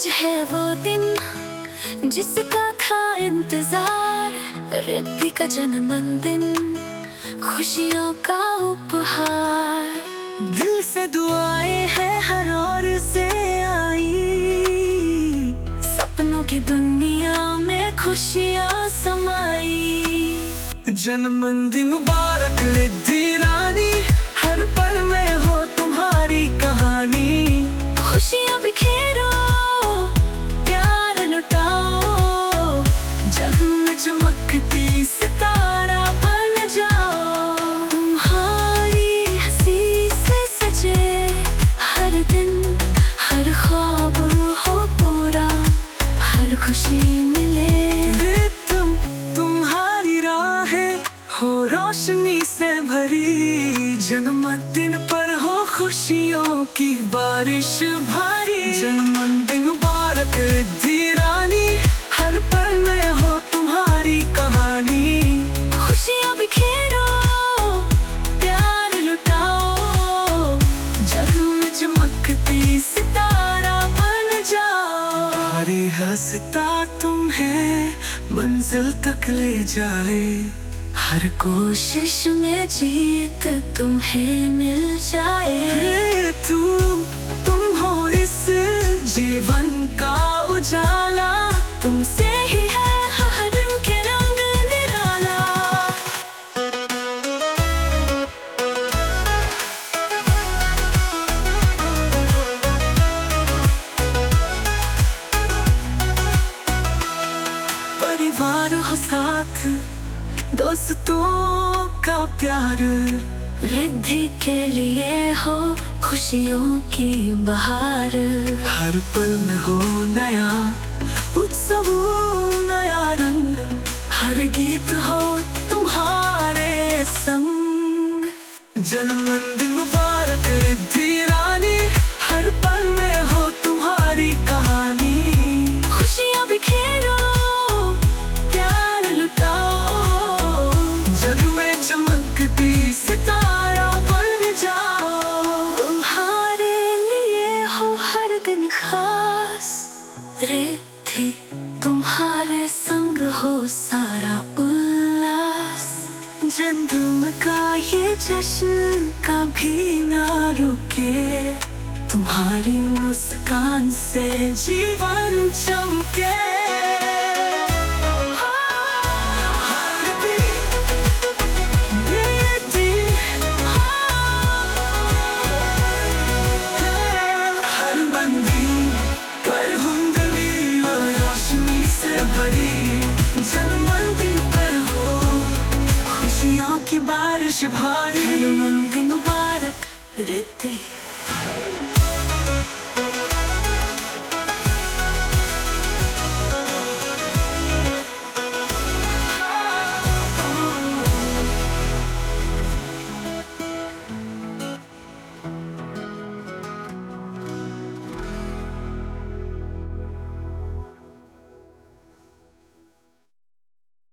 आज है वो दिन जिसका था इंतजार, रिद्धि का जन्मदिन, खुशियों का उपहार। दिल से दुआएं हैं हर ओर से आई, सपनों की दुनिया में खुशियाँ समाई। जन्मदिन मुबारक रिद्धि रानी, हर पल में हो तुम्हारी कहानी। खुशियाँ बिखेरो, प्यार लुटाओ, जन्म चमकती सितारा बन जाओ। तुम्हारी हंसी से सजे हर दिन, हर ख्वाब हो पूरा, हर खुशी मिले। तुम्हारी राहें हो रोशनी से भरी, जन्मदिन पर हो खुशियों की बारिश भारी। जन्मदिन मुबारक रिद्धि रानी, हर पल में हो तुम्हारी कहानी। खुशियाँ बिखेरो, प्यार लुटाओ, जग में चमकती सितारा बन जाओ। हरे हंसता तुम्हें मंजिल तक ले जाए, हर कोशिश में जीत तुम्हें मिल जाए। तुम हो इस जीवन का उजाला, तुमसे ही है हर दिन के रंग निराला। परिवार हो साथ, दोस्तों का प्यार, रिद्धि के लिए हो खुशियों की बहार। हर पल में हो नया उत्सव, नया रंग, हर गीत हो तुम्हारे संग। जन्मदिन मुबारक रिद्धि रानी, हर पल में हो तुम्हारी कहानी। खुशियाँ बिखेरो, चमकती सितारा बन जाओ। तुम्हारे लिए हो हर दिन खास, रिद्धि तुम्हारे संग हो सारा उल्लास। जन्म का ये जश्न कभी ना रुके, तुम्हारी मुस्कान से जीवन चमके। जन्मदिन पर हो खुशियों की बारिश भारी, जन्मदिन मुबारक रिद्धि।